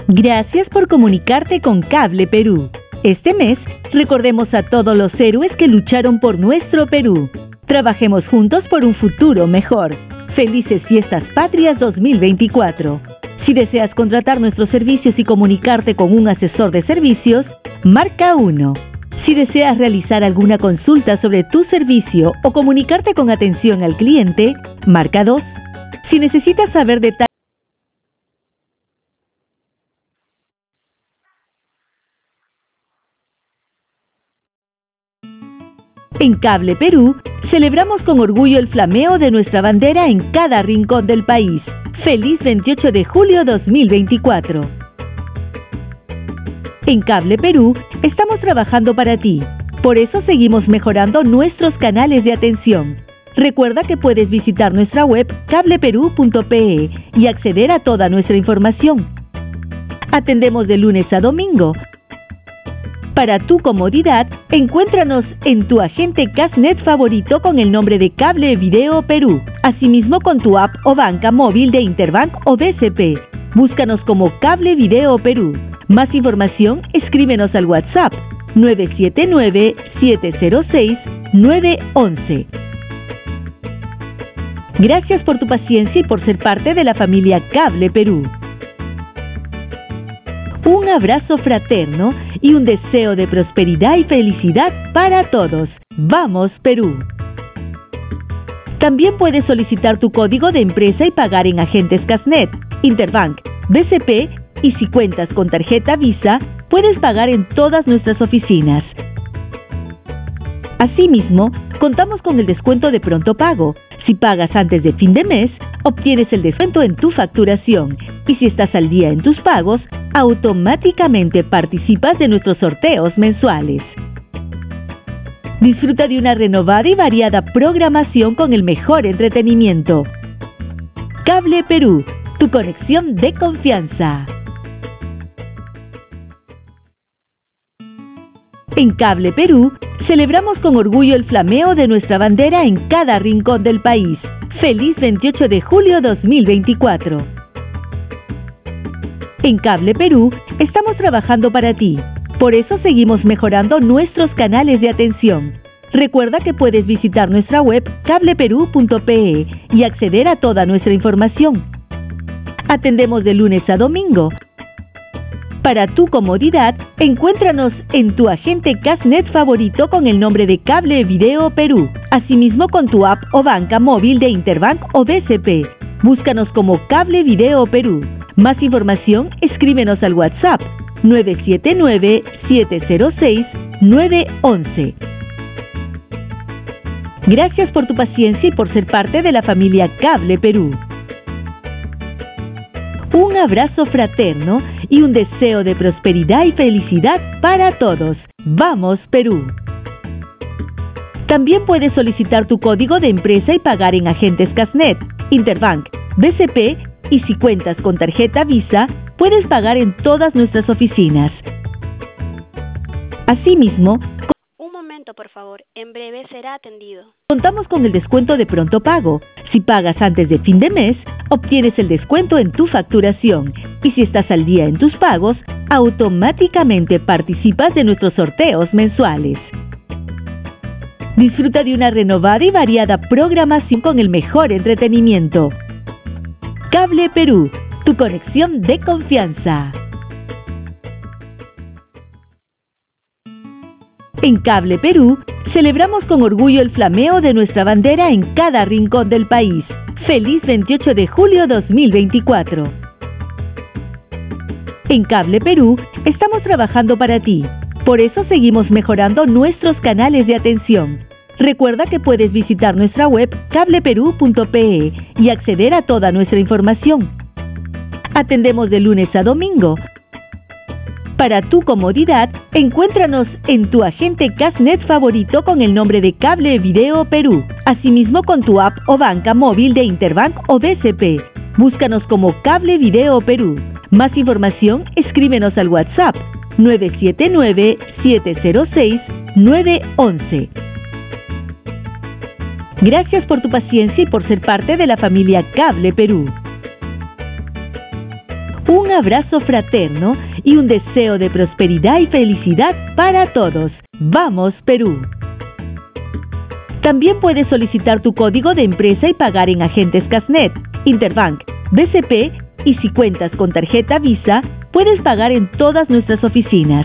Gracias por comunicarte con Cable Perú. Este mes, recordemos a todos los héroes que lucharon por nuestro Perú. Trabajemos juntos por un futuro mejor. Felices Fiestas Patrias 2024. Si deseas contratar nuestros servicios y comunicarte con un asesor de servicios, marca 1. Si deseas realizar alguna consulta sobre tu servicio o comunicarte con atención al cliente, marca 2. Si necesitas saber detalles en Cable Perú, celebramos con orgullo el flameo de nuestra bandera en cada rincón del país. ¡Feliz 28 de julio 2024! En Cable Perú, estamos trabajando para ti. Por eso seguimos mejorando nuestros canales de atención. Recuerda que puedes visitar nuestra web cableperú.pe y acceder a toda nuestra información. Atendemos de lunes a domingo. Para tu comodidad, encuéntranos en tu agente Cashnet favorito con el nombre de Cable Video Perú. Asimismo con tu app o banca móvil de Interbank o BCP. Búscanos como Cable Video Perú. Más información, escríbenos al WhatsApp 979-706-911. Gracias por tu paciencia y por ser parte de la familia Cable Perú. Un abrazo fraterno y un deseo de prosperidad y felicidad para todos. ¡Vamos, Perú! También puedes solicitar tu código de empresa y pagar en agentes Cashnet, Interbank, BCP y si cuentas con tarjeta Visa, puedes pagar en todas nuestras oficinas. Asimismo, contamos con el descuento de pronto pago. Si pagas antes de fin de mes, obtienes el descuento en tu facturación. Y si estás al día en tus pagos, automáticamente participas de nuestros sorteos mensuales. Disfruta de una renovada y variada programación con el mejor entretenimiento. Cable Perú, tu conexión de confianza. En Cable Perú, celebramos con orgullo el flameo de nuestra bandera en cada rincón del país. ¡Feliz 28 de julio 2024! En Cable Perú, estamos trabajando para ti. Por eso seguimos mejorando nuestros canales de atención. Recuerda que puedes visitar nuestra web cableperú.pe y acceder a toda nuestra información. Atendemos de lunes a domingo. Para tu comodidad, encuéntranos en tu agente Cashnet favorito con el nombre de Cable Video Perú. Asimismo con tu app o banca móvil de Interbank o BCP. Búscanos como Cable Video Perú. Más información, escríbenos al WhatsApp 979-706-911. Gracias por tu paciencia y por ser parte de la familia Cable Perú. Un abrazo fraterno y un deseo de prosperidad y felicidad para todos. ¡Vamos, Perú! También puedes solicitar tu código de empresa y pagar en agentes Cashnet, Interbank, BCP y si cuentas con tarjeta Visa, puedes pagar en todas nuestras oficinas. Asimismo, un momento, por favor. En breve será atendido. Contamos con el descuento de pronto pago. Si pagas antes de fin de mes, obtienes el descuento en tu facturación. Y si estás al día en tus pagos, automáticamente participas de nuestros sorteos mensuales. Disfruta de una renovada y variada programación con el mejor entretenimiento. Cable Perú, tu conexión de confianza. En Cable Perú, celebramos con orgullo el flameo de nuestra bandera en cada rincón del país. ¡Feliz 28 de julio 2024! En Cable Perú, estamos trabajando para ti. Por eso seguimos mejorando nuestros canales de atención. Recuerda que puedes visitar nuestra web cableperú.pe y acceder a toda nuestra información. Atendemos de lunes a domingo. Para tu comodidad, encuéntranos en tu agente Cashnet favorito con el nombre de Cable Video Perú. Asimismo con tu app o banca móvil de Interbank o BCP. Búscanos como Cable Video Perú. Más información, escríbenos al WhatsApp 979-706-911. Gracias por tu paciencia y por ser parte de la familia Cable Perú. un abrazo fraterno y un deseo de prosperidad y felicidad para todos. ¡Vamos, Perú! También puedes solicitar tu código de empresa y pagar en agentes Casnet, Interbank, BCP y si cuentas con tarjeta Visa, puedes pagar en todas nuestras oficinas.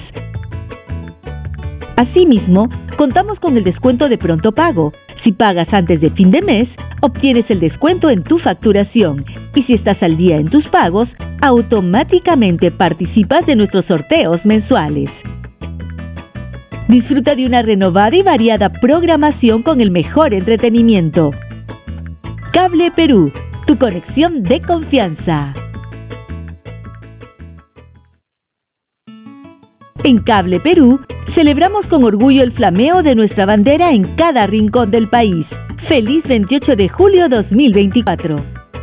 Asimismo, contamos con el descuento de pronto pago. Si pagas antes de fin de mes, obtienes el descuento en tu facturación y si estás al día en tus pagos, automáticamente participas de nuestros sorteos mensuales. Disfruta de una renovada y variada programación con el mejor entretenimiento. Cable Perú, tu conexión de confianza. En Cable Perú, celebramos con orgullo el flameo de nuestra bandera en cada rincón del país. ¡Feliz 28 de julio 2024!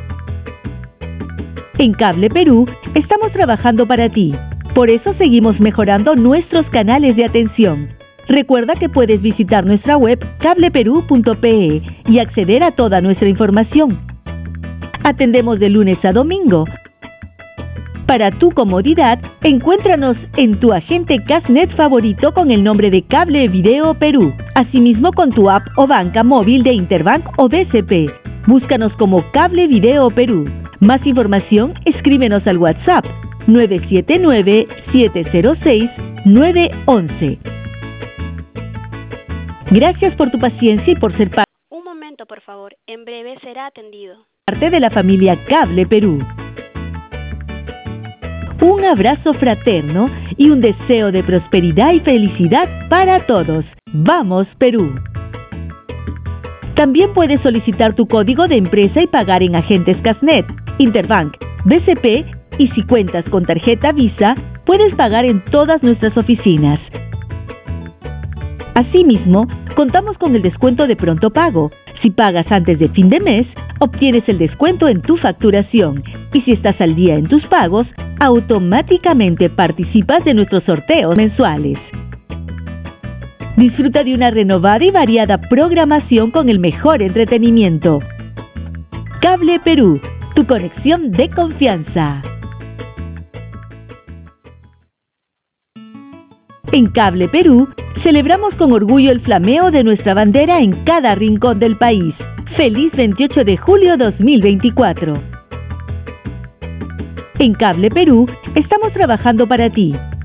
En Cable Perú, estamos trabajando para ti. Por eso seguimos mejorando nuestros canales de atención. Recuerda que puedes visitar nuestra web cableperú.pe y acceder a toda nuestra información. Atendemos de lunes a domingo. Para tu comodidad, encuéntranos en tu agente Casnet favorito con el nombre de Cable Video Perú. Asimismo con tu app o banca móvil de Interbank o BCP. Búscanos como Cable Video Perú. Más información, escríbenos al WhatsApp 979-706-911. Gracias por tu paciencia y por ser Un momento, por favor. En breve será atendido. parte de la familia Cable Perú. Un abrazo fraterno y un deseo de prosperidad y felicidad para todos. ¡Vamos, Perú! También puedes solicitar tu código de empresa y pagar en agentes Casnet, Interbank, BCP y si cuentas con tarjeta Visa, puedes pagar en todas nuestras oficinas. Asimismo, contamos con el descuento de pronto pago. Si pagas antes de fin de mes, obtienes el descuento en tu facturación y si estás al día en tus pagos, automáticamente participas de nuestros sorteos mensuales. Disfruta de una renovada y variada programación con el mejor entretenimiento. Cable Perú, tu conexión de confianza. En Cable Perú, celebramos con orgullo el flameo de nuestra bandera en cada rincón del país. ¡Feliz 28 de julio 2024! En Cable Perú, estamos trabajando para ti.